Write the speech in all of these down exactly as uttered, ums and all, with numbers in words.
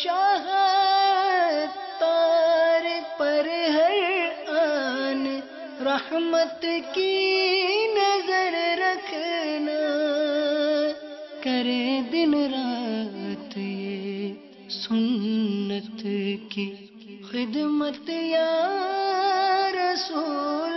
شاہ تار پر ہر آن رحمت کی نظر رکھنا، کرے دن رات یہ سنت کی خدمت یا رسول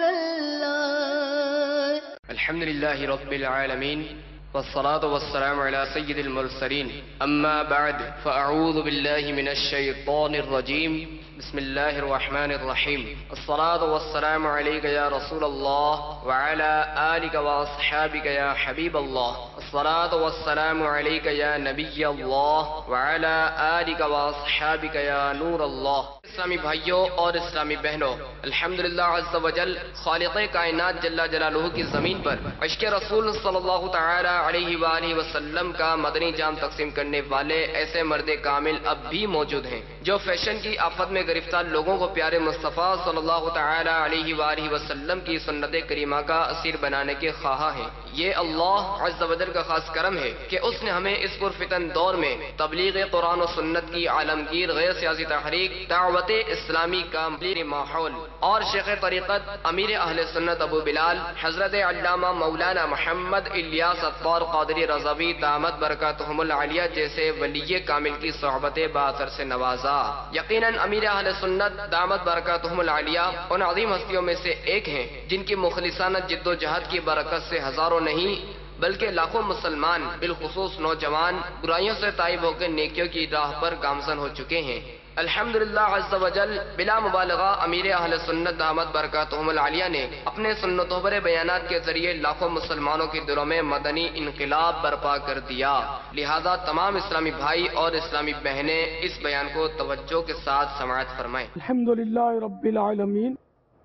اللہ۔ الحمد للہ رب العالمین والصلاة والسلام على سید المرسلین، اما بعد فاعوذ باللہ من الشیطان الرجیم، بسم اللہ الرحمن الرحیم۔ الصلاة والسلام علیک یا رسول اللہ وعلى آلک واصحابک یا حبیب اللہ۔ الصلاة والسلام علیک یا نبی اللہ وعلى آلک واصحابک یا نور اللہ۔ اسلامی بھائیوں اور اسلامی بہنوں، الحمدللہ عز و جل خالق کائنات جل جلالہ کی زمین پر عشق رسول صلی اللہ تعالی علیہ وآلہ وسلم کا مدنی جام تقسیم کرنے والے ایسے مرد کامل اب بھی موجود ہیں جو فیشن کی آفت میں گرفتار لوگوں کو پیارے مصطفیٰ صلی اللہ تعالی علیہ وآلہ وسلم کی سنت کریمہ کا اسیر بنانے کے خواہاں ہیں۔ یہ اللہ عز و جل کا خاص کرم ہے کہ اس نے ہمیں اس پرفتن دور میں تبلیغ قرآن و سنت کی عالمگیر غیر سیاسی تحریک، دعوت اسلامی کا ماحول اور شیخ طریقت امیر اہل سنت ابو بلال حضرت علامہ مولانا محمد الیاس اطوار قادری رضوی دامت برکاتہم العالیہ جیسے ولی کامل کی صحبت باثر سے نوازا۔ یقیناً امیر اہل سنت دامت برکاتہم العالیہ ان عظیم ہستیوں میں سے ایک ہیں جن کی مخلصانہ جد و جہد کی برکت سے ہزاروں نہیں بلکہ لاکھوں مسلمان بالخصوص نوجوان برائیوں سے تائب ہو کے نیکیوں کی راہ پر گامزن ہو چکے ہیں۔ الحمدللہ عز و جل بلا مبالغہ امیر اہل سنت دامت برکاتہم العالیہ نے اپنے سنتوں پر بیانات کے ذریعے لاکھوں مسلمانوں کے دلوں میں مدنی انقلاب برپا کر دیا۔ لہذا تمام اسلامی بھائی اور اسلامی بہنیں اس بیان کو توجہ کے ساتھ سماعت فرمائیں۔ الحمدللہ رب العالمین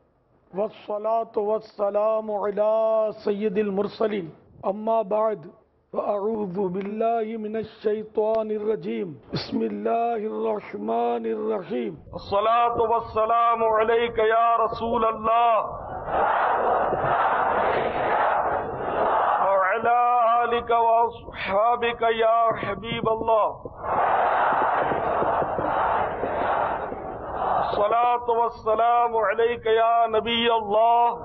والصلاة والسلام علی سید المرسلین، اما بعد فاعوذ باللہ من الشیطان الرجیم، بسم اللہ الرحمن الرحیم۔ الصلاة والسلام علیک یا رسول اللہ وعلی آلک واصحابک یا حبیب اللہ۔ الصلاة والسلام علیک یا نبی اللہ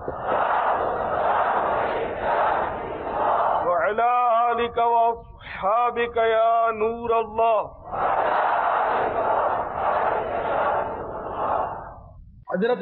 وعلی آلک واصحابک یا نور اللہ۔ حضرت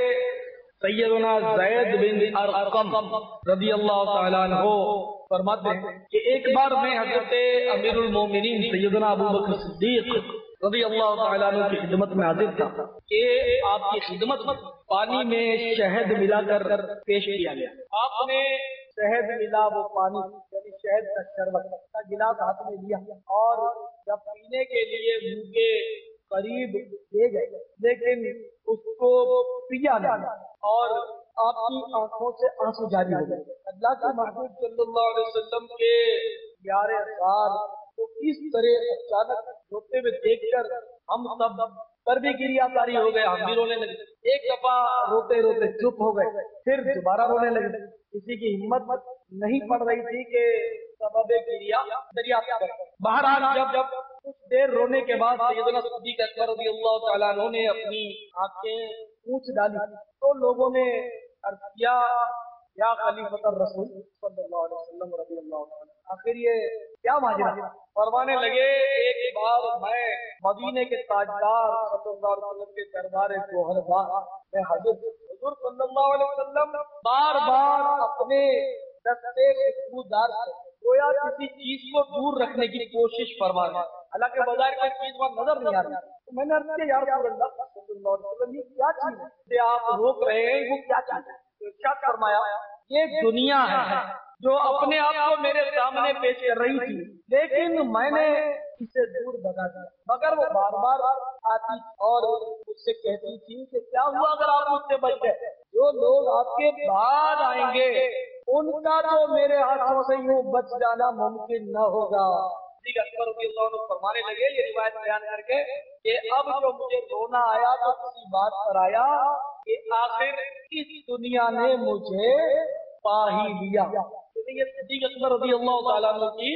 سیدنا زید بن ارقم رضی اللہ تعالیٰ عنہ فرماتے ہیں کہ ایک بار میں حضرت امیر المومنین سیدنا ابو بکر صدیق رضی اللہ تعالیٰ عنہ کی خدمت میں حاضر تھا کہ آپ کی خدمت پانی میں شہد ملا کر پیش کیا گیا۔ آپ نے شہد ملا وہ پانی یعنی شہد کا شربت کا گلاس ہاتھ میں لیا اور جب پینے کے لیے منہ کے قریب لے گئے لیکن اس کو پیا نہیں اور آپ کی آنکھوں سے آنسو جاری ہو گئے۔ اللہ کے محبوب صلی اللہ علیہ وسلم کے پیارے اثار تو اس طرح اچانک روتے ہوئے دیکھ کر ہم سب پر بھی گریا تاری ہو گئے، ہم بھی رونے لگے۔ ایک دفعہ روتے روتے چپ ہو گئے، پھر دوبارہ رونے لگے۔ کسی کی ہمت نہیں پڑ رہی تھی کہ سبب گریا دریافت کرے۔ بہرحال جب جب کچھ دیر رونے کے بعد سیدنا صدیق اکبر رضی اللہ تعالیٰ عنہ نے اپنی آنکھیں پوچھ ڈالی تو لوگوں نے عرض کیا یا خلیفۃ الرسول صلی اللہ علیہ وسلم رضی اللہ تعالیٰ آخر یہ کیا ماجرا؟ فرمانے لگے ایک بار میں مدینے کے تاجدار صلی اللہ علیہ وسلم کے دربار گوہرباں میں حاضر حضور صلی اللہ علیہ وسلم بار بار اپنے دستے خوشبودار سے گویا کسی چیز کو دور رکھنے کی کوشش فرما رہے ہیں، حالانکہ بظاہر کوئی چیز وہاں نظر نہیں آ رہی۔ تو میں نے عرض کیا یا رسول اللہ صلی اللہ علیہ وسلم یہ کیا چیز ہے کہ آپ روک رہے ہیں، وہ کیا چیز ہے؟ تو ارشاد فرمایا یہ دنیا ہے جو اپنے آپ کو میرے سامنے پیش کر رہی تھی لیکن میں نے اسے دور بھگا دیا، مگر وہ بار بار آتی اور مجھ سے کہتی تھی کہ کیا ہوا اگر آپ مجھ سے بچ گئے؟ جو لوگ آپ کے بعد آئیں گے ان کا تو میرے ہاتھوں سے یوں بچ جانا ممکن نہ ہوگا۔ اکبر رضی اللہ عنہ فرمانے لگے یہ روایت بیان کر کے کہ اب جو مجھے رونا آیا تو کسی بات پر آیا کہ آخر اس دنیا نے مجھے پا ہی لیا۔ یہ صدیق اکبر رضی اللہ تعالیٰ عنہ کی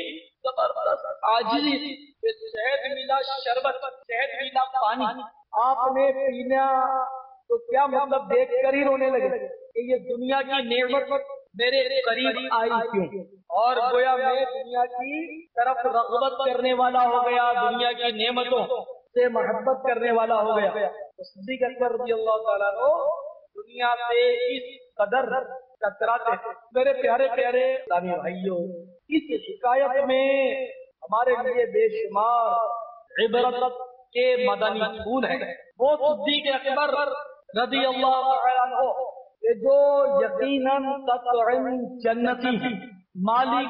زبردست عاجزی کہ شہد ملا شربت، شہد ملا پانی آپ نے پینا تو کیا مطلب دیکھ کر ہی رونے لگے کہ یہ دنیا کی نعمت میرے قریب آئی کیوں، اور گویا میں دنیا کی طرف رغبت کرنے والا ہو گیا، دنیا کی نعمتوں سے محبت کرنے والا ہو گیا۔ صدیق اکبر رضی اللہ تعالیٰ عنہ دنیا سے اس قدر کتراتے ہیں۔ میرے پیارے پیارے اسلامی بھائیوں، اس حکایت میں ہمارے لیے بے شمار عبرت کے مدنی پھول ہیں۔ وہ صدیق اکبر رضی اللہ تعالیٰ عنہ کہ جو یقیناً قطعاً جنتی مالک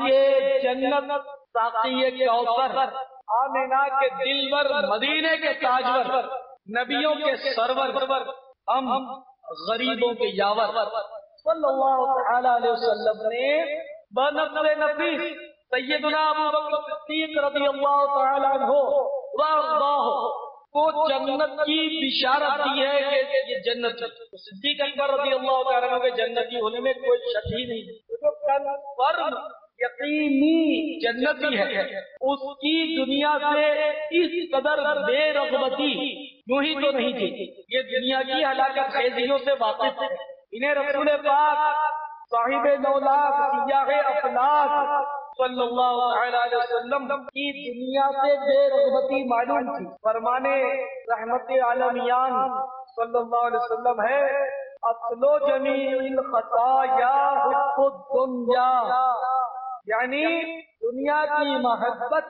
جنت ساقی کوثر آمنہ کے دلبر مدینے کے تاجور نبیوں کے سرور ہم غریبوں کے یاور صلی اللہ تعالی علیہ وسلم نے بنفس نفیس سیدنا ابو بکر صدیق رضی اللہ تعالی عنہ وارضاہ کو جنت کی بشارت دی ہے کہ یہ جنت صدیق اکبر رضی اللہ تعالی عنہ کے جنتی ہونے میں کوئی شک ہی نہیں، جو کنفرم یقینی جنتی ہے، اس کی دنیا سے اس قدر بے رغبتی یوں ہی تو نہیں تھی، یہ دنیا کی ہلاکت خیزیوں سے واقف ہے۔ انہیں رسول پاک صاحب نولاک سیاح افلاک صلی اللہ علیہ وسلم کی دنیا سے بے رغبتی معلوم تھی۔ فرمانے رحمت عالمیان صلی اللہ علیہ وسلم ہے اصل جمیع الخطایا حب الدنیا، یعنی دنیا کی محبت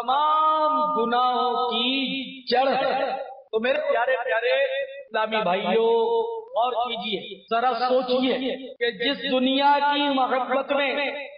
تمام گناہوں کی جڑ ہے۔ تو میرے پیارے پیارے اسلامی بھائیوں اور کیجئے، ذرا سوچئے کہ جس دنیا کی محبت میں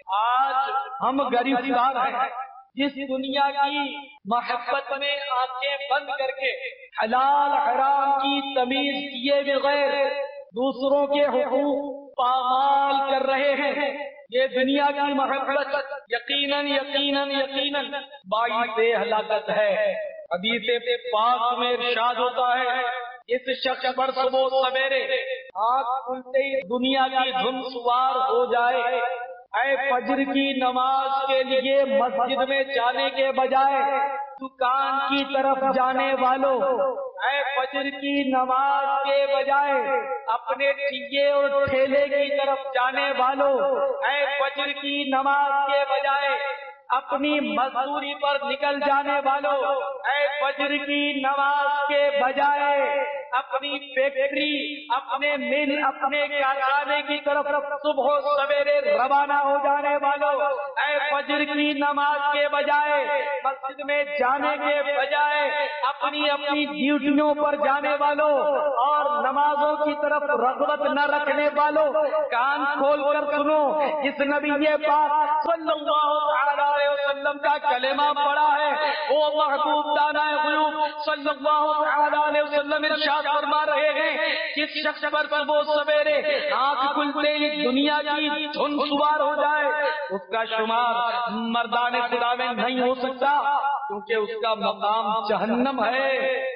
آج ہم گرفتار ہیں، جس دنیا کی محبت میں آنکھیں بند کر کے حلال حرام کی تمیز کیے بغیر دوسروں کے حقوق پامال کر رہے ہیں، یہ دنیا کی محبت یقیناً یقیناً یقیناً باعث ہلاکت ہے۔ حدیث پاک میں ارشاد ہوتا ہے اس شخص پر صبح سویرے آنکھ کھلتے ہی دنیا کی دھن سوار ہو جائے، اے فجر کی نماز کے لیے مسجد میں جانے کے بجائے دکان کی طرف جانے والوں، اے فجر کی نماز کے بجائے اپنے ٹھیے اور ٹھیلے کی طرف جانے والوں، اے فجر کی نماز کے بجائے اپنی مزدوری پر نکل جانے والوں، اے فجر کی نماز کے بجائے اپنی فیکٹری اپنے مل اپنے کارخانے کی طرف صبح سویرے روانہ ہو جانے والوں، اے فجر کی نماز کے بجائے مسجد میں جانے کے بجائے اپنی اپنی ڈیوٹیوں پر جانے والوں اور نمازوں کی طرف رغبت نہ رکھنے والوں، کان کھول کر سنو، جس نبی پاک صلی اللہ علیہ وسلم کا کلمہ پڑا ہے وہ محبوب دانا غیوب صلی اللہ علیہ وسلم ارشاد فرما رہے ہیں جس شخص پر صبح سویرے آنکھ کھلتے ہی دنیا کی دھن سوار ہو جائے اس کا شمار مردان خدا میں نہیں ہو سکتا، کیونکہ اس کا مقام جہنم ہے،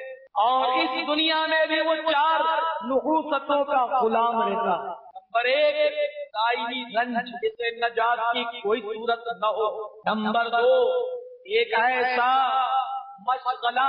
اور اس دنیا میں بھی وہ چار نحوستوں کا غلام رہتا۔ نمبر ایک دائمی رنج، جسے نجات کی کوئی صورت نہ ہو۔ نمبر دو ایک ایسا مشغلہ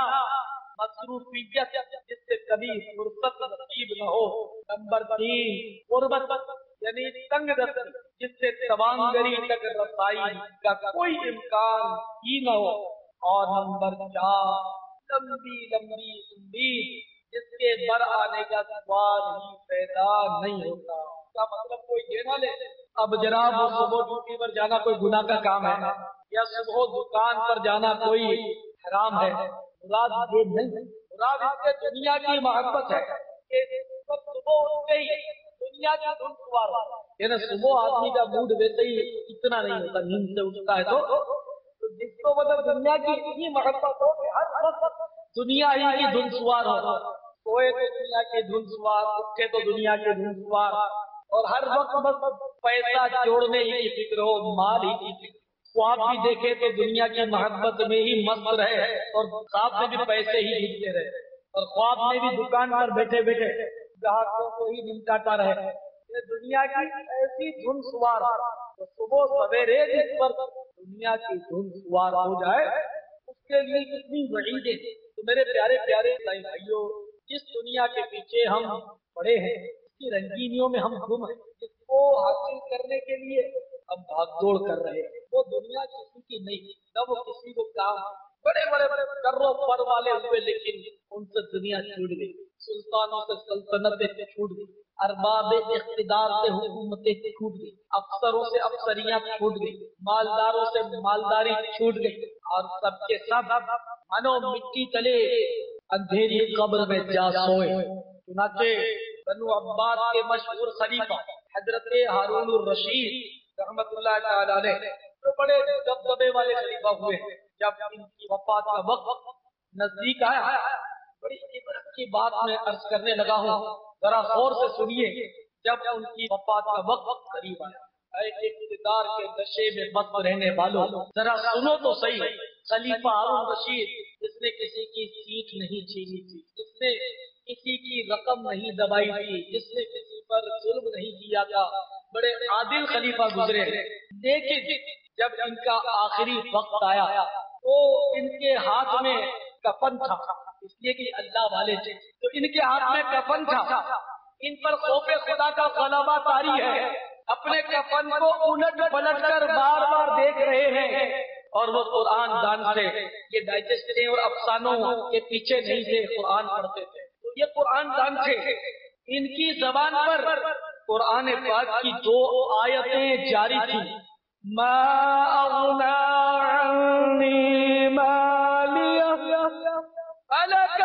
مصروفیت جس سے کبھی فرصت نصیب نہ ہو۔ نمبر تین غربت یعنی تنگ دستی جس سے توانگری تک رسائی کا کوئی امکان ہی نہ ہو۔ اور نمبر چار لمبی لمبی امید جس کے بر آنے کا سوال ہی پیدا نہیں ہوتا۔ کا مطلب کوئی یہ نہ لے اب جناب وہ صبح ڈیوٹی پر جانا کوئی گناہ کا کام ہے یا صبح دکان پر جانا کوئی حرام ہے، مراد یہ نہیں، مراد اس سے دنیا کی محبت ہے کہ صبح اٹھتے ہی دنیا کی دھن سوار ہوتا ہے، یعنی صبح آدمی کا موڈ ویسے ہی اتنا نہیں ہوتا، نیند سے اٹھتا ہے تو جس کو مطلب دنیا کی اتنی محبت ہو کہ ہر وقت دنیا ہی کی دھن سوار ہو، سوئے تو دنیا کے دھن سوار، اٹھے تو دنیا کے دھن سوار، اور ہر وقت بس پیسہ جوڑنے ہی کی فکر ہو، مال ہی کی فکر، خواب بھی دیکھے تو دنیا کی محبت میں ہی مست رہے اور خواب میں بھی پیسے ہی ملتے رہے، اور خواب میں بھی دکان پر بیٹھے بیٹھے گاہکوں کو ہی نمٹاتا رہے۔ یہ دنیا کی ایسی دھن سوار تو صبح سویرے جس پر دنیا کی دھن سوار ہو جائے اس کے لیے کتنی وعیدیں. تو میرے پیارے پیارے اسلامی بھائیوں، جس دنیا کے پیچھے ہم پڑے ہیں، اس کی رنگینیوں میں ہم گم ہیں، جس کو حاصل کرنے کے لیے ہم بھاگ دوڑ کر رہے ہیں، وہ دنیا کسی کی نہیں، نہ وہ کسی کو کام. بڑے بڑے بڑے کرو پر والے ہوئے لیکن ان سے دنیا چھوٹ گئی، سلطانوں سے سلطنتیں چھوٹ گئی، ارباب اقتدار سے حکومتیں چھوٹ گئی، افسروں سے افسریاں چھوٹ گئی، مالداروں سے مالداری چھوٹ گئی، اور سب کے سب منو مٹی تلے اندھیری قبر میں جا سوئے. چنانچہ بنو عباس کے مشہور خلیفہ حضرت ہارون الرشید رحمت اللہ تعالی علیہ جو بڑے دبدبے والے خلیفہ ہوئے ہیں، جب ان کی وفات کا وقت نزدیک آیا، بڑی عبرت کی بات میں عرض کرنے لگا ہوں، ذرا غور سے سنیے. جب ان کی وفات کا وقت قریب آیا، اے اقتدار کے نشے میں مست رہنے والوں، ذرا سنو تو صحیح. خلیفہ ہارون رشید جس نے کسی کی سیٹ نہیں چھینی تھی، جس نے کسی کی رقم نہیں دبائی تھی، جس نے کسی پر ظلم نہیں کیا تھا، بڑے عادل خلیفہ گزرے. لیکن جب ان کا آخری وقت آیا تو ان کے ہاتھ میں کفن تھا، اس لیے کہ اللہ والے تھے، تو ان کے ہاتھ میں کفن تھا. ان پر خوف خدا کا غلبہ طاری ہے، اپنے کفن کو الٹ پلٹ کر بار بار دیکھ رہے ہیں، اور وہ قرآن دان سے یہ ڈائجسٹ اور افسانوں کے پیچھے نہیں تھے، قرآن پڑھتے تھے. تو یہ قرآن دان تھے، ان کی زبان پر قرآن پاک کی دو آیتیں جاری تھی. ما اغنا عنی مالیہ الک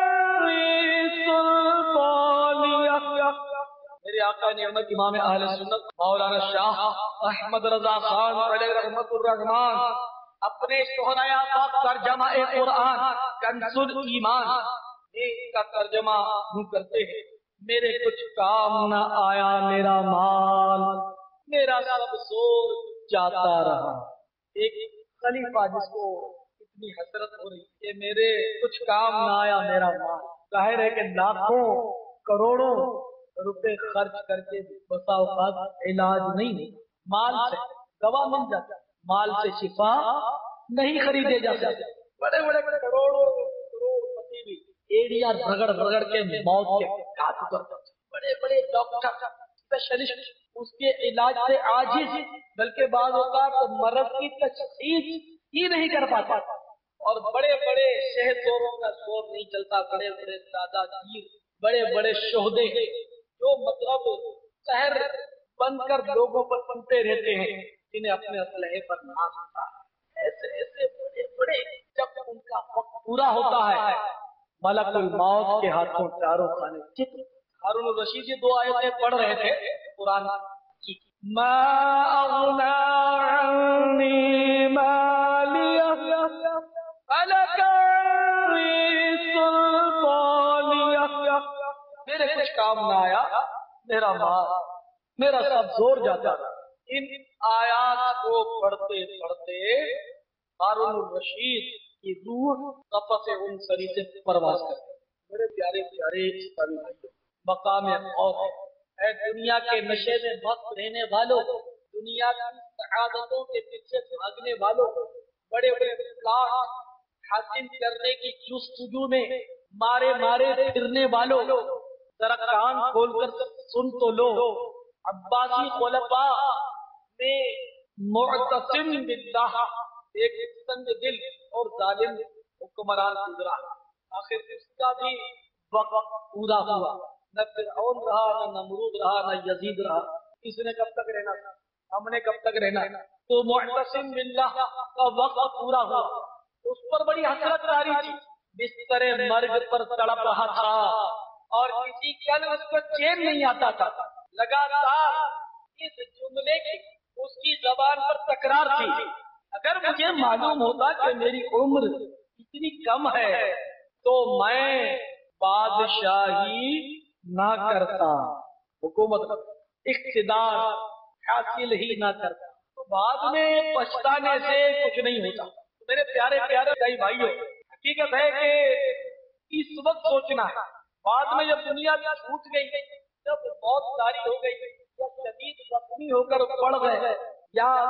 سلطانیہ. میرے آقا نعمت امام اہل سنت مولانا شاہ احمد رضا خان علیہ رحمت الرحمان اپنے شہرائے پاک ترجمہ قرآن کنز الایمان اس کا ترجمہ یوں کرتے ہیں: میرے کچھ کام نہ آیا میرا مال، میرا سب زور جاتا رہا. ایک خلیفہ جس کو اتنی حسرت ہو رہی کہ میرے کچھ کام نہ آیا میرا مال. ظاہر ہے کہ لاکھوں کروڑوں روپے خرچ کر کے بسا اوقات علاج نہیں، مال سے دوا مل جاتا، مال سے شفا نہیں خریدے جا سکتے. بڑے بڑے کروڑوں کروڑ پتی بھی ایڑیاں رگڑ رگڑ کے موت کے گھاٹ اترتے، بڑے بڑے ڈاکٹر اسپیشلسٹ اس کے علاج سے عاجز، بلکہ بعض اوقات مرض کی تشخیص ہی نہیں کر پاتا، اور بڑے بڑے شہد دوروں کا شور نہیں چلتا. بڑے بڑے دادا گیر، بڑے بڑے شہدے جو مطلب شہر بن کر لوگوں پر سنتے رہتے ہیں، جنہیں اپنے اسلحے پر ناز ہوتا ہے. ایسے ایسے بڑے بڑے جب ان کا وقت پورا ہوتا ہے، ملک الموت کے ہاتھوں چاروں خانے چت. ہارون الرشید یہ دو آیتیں پڑھ رہے تھے قرآن کی. ما اغنا عنی مالیہ الک سلطانیہ. میرے کچھ کام نہ آیا میرا مال، میرا سب زور جاتا. ان آیات کو پڑھتے پڑھتے ہارون الرشید کی روح قفس انصری سے پرواز کرتی. میرے پیارے پیارے اسلامی بھائیوں، مقام خوف ہے دنیا کے نشے میں مست رہنے والوں، دنیا کی سعادتوں کے پیچھے بھاگنے والوں، بڑے بڑے پلاٹ حاصل کرنے کی جستجو میں مارے مارے پھرنے والوں، ذرا کان کھول کر سن تو لو. عباسی خلفاء میں معتصم باللہ ایک تنگ دل اور ظالم حکمران گزرا، آخر اس کا بھی وقت پورا ہوا. نہ فرعون رہا، نہ نمرود رہا، نہ یزید رہا. اس نے کب تک رہنا تھا؟ ہم نے کب تک رہنا؟ تو معتصم باللہ کا وقت پورا ہوا. اس پر بڑی حسرت طاری تھی، بستر مرگ پر تڑپ رہا تھا، اور کسی کل اس کو چین نہیں آتا تھا. لگاتار اس جملے کی اس کی زبان پر تکرار تھی: اگر مجھے معلوم ہوتا کہ میری عمر اتنی کم ہے تو میں بادشاہی نہ کرتا، حکومت اقتدار حاصل ہی نہ کرتا، تو بعد میں پچھتانے سے کچھ نہیں ہوتا. میرے پیارے پیارے بھائی بھائیوں، حقیقت ہے کہ اس وقت سوچنا ہے، بعد میں جب دنیا چھوٹ گئی، جب بہت ساری ہو گئی، جب شدید زخمی ہو کر پڑ گئے، یا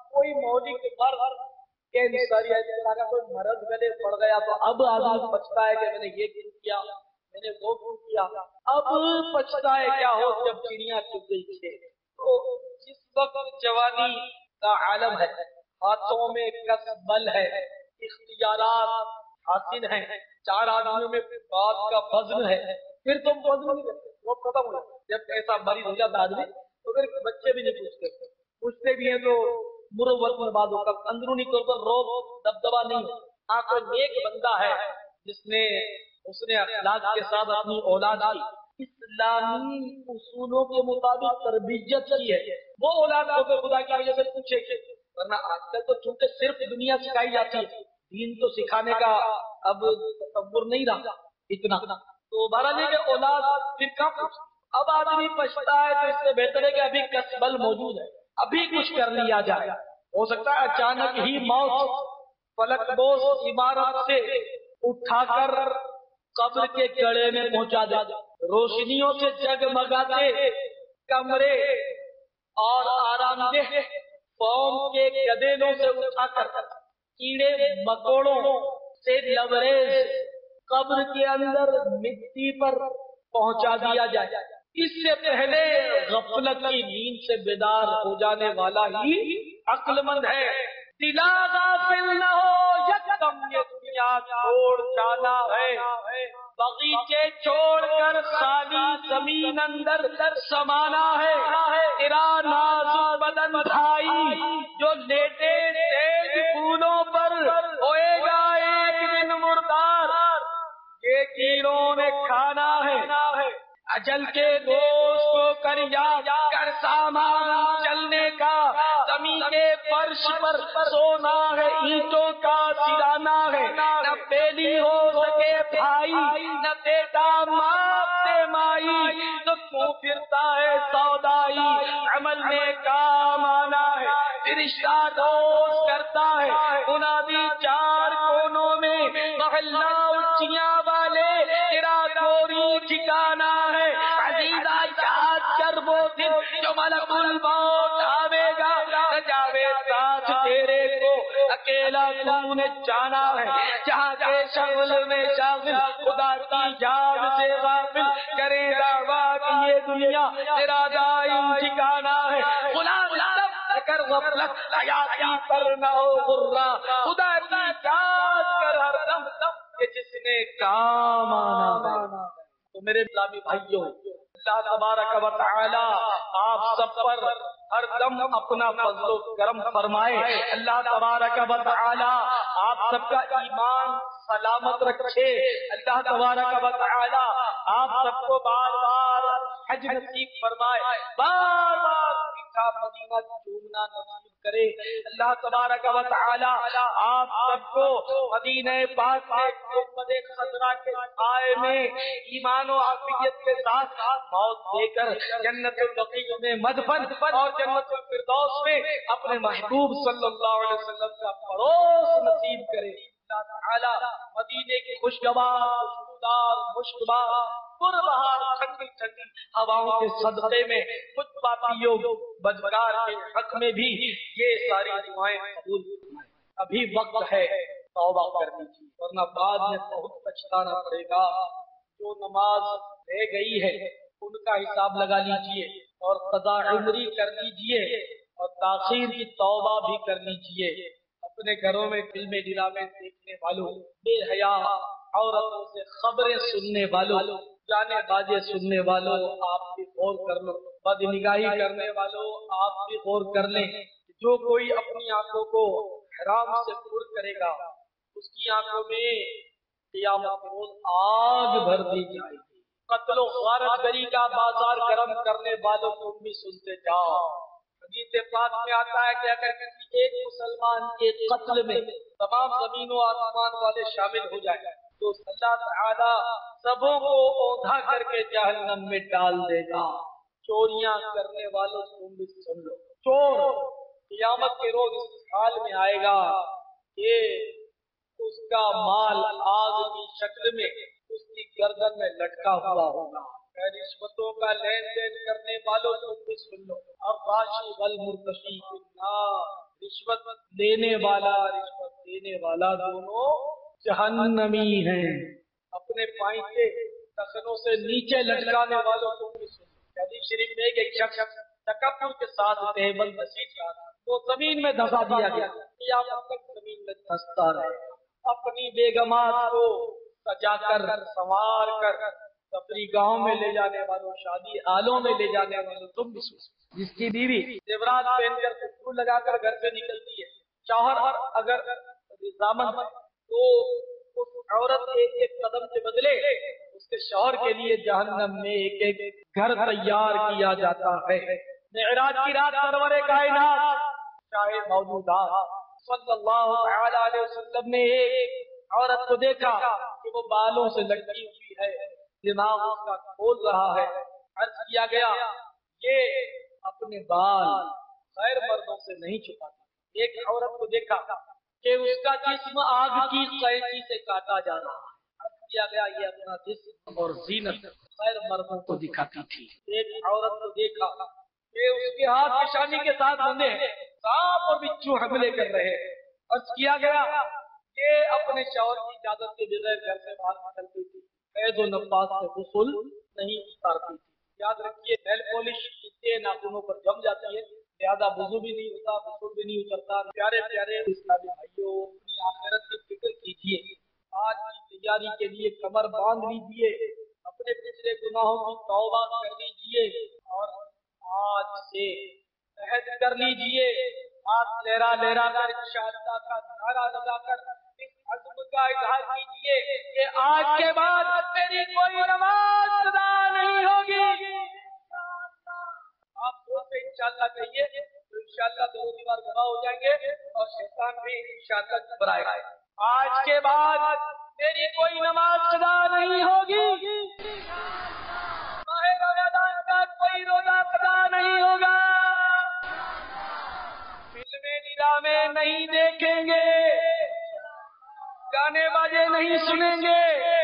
کوئی مولک مرض کینسر یا اس طرح کا کوئی مرض گلے پڑ گیا تو اب آدمی پچھتا ہے کہ میں نے یہ کیوں کیا، میں نے وہ کیوں کیا. اب پچھتا ہے کیا ہو جب چڑیاں چگ گئی تھے. تو جس وقت جوانی کا عالم ہے، ہاتھوں میں کسب بل ہے، اختیارات حاصل ہیں، چار آدمیوں میں بات کا وزن ہے، پھر تم وزن نہیں کرتے، وہ ختم ہو جاتا. جب ایسا مریض ہو جاتا آدمی تو پھر بچے بھی نہیں پوچھتے، پوچھتے بھی ہیں تو مروت میں بات ہوتا، اندرونی طور پر روب دبدبا نہیں ہو. ہاں کوئی نیک بندہ ہے جس نے اس نے اخلاق کے ساتھ اپنی اولاد کی اسلامی اصولوں کے مطابق تربیت کی ہے، وہ اولاد کو پھر خدا کی وجہ سے پوچھے گی. ورنہ آج کل تو چونکہ صرف دنیا سکھائی جاتی ہے، دین تو سکھانے کا اب تصور نہیں رہا اتنا. تو بہرحال یہ کہ اولاد پھر کم. اب آدمی پچھتا ہے تو اس سے بہتر ہے کہ ابھی کسبل موجود ہے، ابھی کچھ کر لیا جائے. ہو سکتا ہے اچانک ہی موت فلک بوس عمارت سے اٹھا کر قبر کے گڑے میں پہنچا دے. روشنیوں سے جگمگاتے کمرے اور آرام دہ فوم کے گدینوں سے اٹھا کر کیڑے مکوڑوں سے لبریز قبر کے اندر مٹی پر پہنچا دیا جائے. اس سے پہلے غفلت کی نیند سے بیدار ہو جانے والا ہی عقل مند ہے. دلا غافل نہ ہو، یکدم یہ دنیا چھوڑ جانا ہے، بغیچے چھوڑ کر خالی زمین اندر سمانا ہے. تیرا نازک بدن بھائی جو لیٹے تیز پھولوں پر ہوئے گا ایک دن مردار. یہ کیڑوں نے کھانا ہے. اجل کے دوست کو کر یاد کر سامان چلنے کا، زمین کے فرش پر سونا ہے، اینٹوں کا سرانا ہے. نہ بیلی ہو سکے بھائی، نہ بیٹا ماں سے مائی، تو کیوں پھرتا ہے سودائی. عمل میں کام آنا ہے، رشتہ دوست کرتا ہے. منادی چار کونوں میں، محلہ اونچیاں والے تیرا گوری ٹھکانا ہے. عزیزہ یاد کر وہ دن جو ملک الموت آوے گا، جاوے ساتھ تیرے کو اکیلا تو نے جانا ہے. جہاں کے شغل میں شاغل خدا کی یاد سے غافل کرے دعویٰ کہ یہ دنیا تیرا دائم ٹھکانا ہے. غلام لب کر غفلت حیاتی پر نہ ہو غرہ، خدا کی یاد کر ہر دم کہ جس نے کام آنا ہے. تو میرے اسلامی بھائیوں، اللہ تبارک و تعالی آپ سب پر ہر دم اپنا فضل و کرم فرمائے. اللہ تبارک و تعالی آپ سب کا ایمان سلامت رکھے. اللہ تبارک و تعالی آپ سب کو بار بار حج نصیب فرمائے، بار بار میٹھا مدینہ چومنا نصیب کرے. اللہ تبارک و تعالی آپ سب کو مدینہ پاک میں محمد خضرا کے سائے میں ایمان و عافیت کے ساتھ موت دے کر جنت البقیع میں مدفن اور جنت الفردوس میں اپنے محبوب صلی اللہ علیہ وسلم کا پڑوس نصیب کرے. اللہ تعالی مدینے کی خوشگوار خوشبودار مشکبار پربہار ٹھنڈی ٹھنڈی ہواؤں کے صدقے میں خود پاپیوں بدکار کے حق میں بھی یہ ساری دعائیں قبول فرمائے. ابھی وقت ہے توبہ کرنی چاہیے، ورنہ بعد میں بہت پچھتانا پڑے گا. جو نماز رہ گئی ہے ان کا حساب لگا لیجئے اور قضا عمری کر لیجئے اور تاخیر کی توبہ بھی کر لیجئے. اپنے گھروں میں فلمیں ڈرامے دیکھنے والوں، بے حیا عورتوں سے خبریں سننے والوں، گانے باجے سننے والوں آپ بھی غور کر لو. بد نگاہی کرنے والوں آپ بھی غور کر لیں. جو کوئی اپنی آنکھوں کو حرام سے پر کرے گا اس کی آنکھوں میں قیامت کے روز آگ بھر دی جائے گی. قتل و غارت گری کا بازار گرم کرنے والوں کو بھی سنتے جاؤ. حدیث پاک میں آتا ہے کہ اگر کسی ایک مسلمان کے قتل میں تمام زمین و آسمان والے شامل ہو جائے تو اللہ تعالی سبوں کو اوندھا کر کے جہنم میں ڈال دے گا. چوریاں کرنے والوں کو بھی سن لو. چور قیامت کے روز اس حال میں آئے گا کہ اس کا مال آگ کی شکل میں اس کی گردن میں لٹکا ہوا ہوگا. رشوتوں کا لین دین کرنے والوں کو بھی سن لو. اب راشی والمرتشی فی النار، رشوت لینے والا رشوت دینے والا دونوں جہنمی ہیں. اپنے پائیں ٹخنوں سے نیچے لٹکانے والوں کو بھی سن. حدیث شریف میں ایک شخص تکبر کے ساتھ تہبند نشین تھا، وہ زمین میں دھسا دیا گیا، قیامت تک زمین میں دھستا رہے. اپنی بیگمات کو سجا کر سنوار کر تفریح گاہوں میں لے جانے والوں، شادی آلوں میں لے جانے والوں تم بھی سوچ. جس کی بیوی زیورات پہن کر خوشبو لگا کر گھر سے نکلتی ہے، شوہر اگر رضامند ہے تو اس عورت ایک ایک قدم کے بدلے اس کے شوہر کے لیے جہنم میں ایک ایک گھر تیار کیا جاتا ہے. معراج کی رات سرور کائنات شاہ موجودات صلی اللہ تعالی علیہ وسلم نے ایک عورت کو دیکھا کہ وہ بالوں سے لٹکی ہوئی ہے، دماغ اس کا کھول رہا ہے. عرض کیا گیا یہ اپنے بال غیر مردوں سے نہیں چھپاتی. ایک عورت کو دیکھا کہ اس کا جسم آگ کی قینچی سے کاٹا جا رہا ہے. عرض کیا گیا یہ اپنا جسم اور زینت غیر مردوں کو دکھاتی تھی. ایک عورت کو دیکھا کہ اس کے ہاتھ نشانی کے ساتھ بندھے ہیں، سانپ اور بچھو حملے کر رہے ہیں. عرض کیا گیا یہ اپنے شوہر کی اجازت کے بغیر گھر سے باہر نکلتی تھی، قید و نفاذ سے غسل نہیں اتارتی تھی. یاد رکھیے نیل پالش اتنے ناخنوں پر جم جاتی ہے، زیادہ وضو بھی نہیں ہوتا، غسل بھی نہیں اترتا. پیارے پیارے اسلامی بھائیوں، اپنی آخرت کی فکر کیجیے. آج کی تیاری کے لیے کمر باندھ لیجیے، اپنے پچھلے گناہوں کی توبہ کر لیجیے اور آج سے عہد کر لیجیے. ہاتھ لہرا لہرا کر انشاءاللہ کا نعرہ لگا کر اس عزم کا اظہار کیجیے کہ آج کے بعد میری کوئی نماز قضا نہیں ہوگی. آپ وہ سے انشاءاللہ کہیے تو انشاءاللہ دو دیوار گواہ ہو جائیں گے اور شیطان بھی انشاءاللہ گھبرائے گا. آج کے بعد میری کوئی نماز قضا نہیں ہوگی. ماہ رمضان کا کوئی روزہ قضا نہیں ہوگا. فلمیں ڈرامے نہیں دیکھیں گے، گانے باجے نہیں سنیں گے.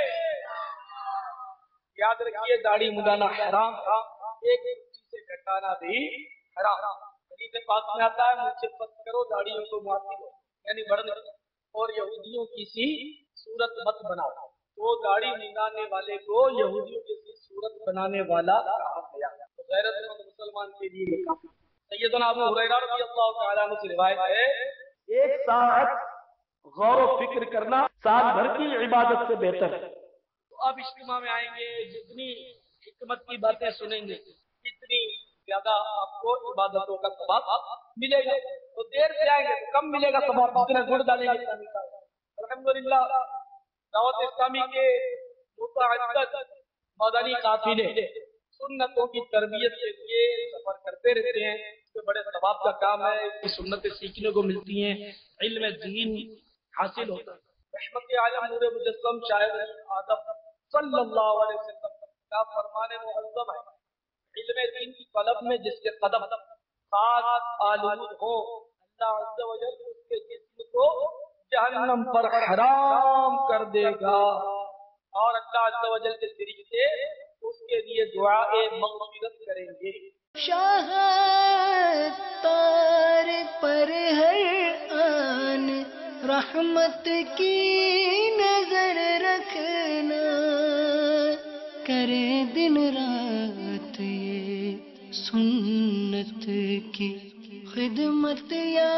یاد رکھیے داڑھی مڈانا حرام تھا، ایک چیز سے کٹانا بھی حرام. حدیث پاک میں آتا ہے مجھ سے پس کرو داڑھیوں کو معافی دو، یعنی بڑھنے اور یہودیوں کی سی صورت مت بناؤ. تو داڑھی منڈانے والے کو یہودیوں کی سی صورت بنانے والا کہا گیا. غیرت مند مسلمان کے لیے یہ کافی. سیدنا ابو ہریرہ رضی اللہ تعالیٰ عنہ سے روایت ہے ایک ساعت غور و فکر کرنا سال بھر کی عبادت سے بہتر ہے. تو اب اجتماع میں آئیں گے، جتنی حکمت کی باتیں سنیں گے اتنی زیادہ آپ کو عبادتوں کا ثواب ملے گا. تو دیر سے آئیں گے تو کم ملے گا ثواب، جتنا گڑ ڈالیں گے. الحمدللہ دعوت اسلامی کے متعدد مدنی قافلے سنتوں کی تربیت کے لیے سفر کرتے رہتے ہیں. اس میں بڑے ثواب کا کام ہے، اس کی سنتیں سیکھنے کو ملتی ہیں، علم دین حاصل ہوتا ہے. رحمت عالم نور مجسم شاہد آدم صلی اللہ علیہ وسلم کا فرمان معظم ہے علم دین کی طلب میں جس کے قدم خاص آلود ہو اللہ عز و جل اس کے جسم کو جہنم پر حرام کر دے گا اور اللہ عز و جل کے ذریعے سے اس کے لیے دعائے مغفرت کریں گے. شاہ تار پر ہر آن رحمت کی نظر رکھنا، کرے دن رات یہ سنت کی خدمت یا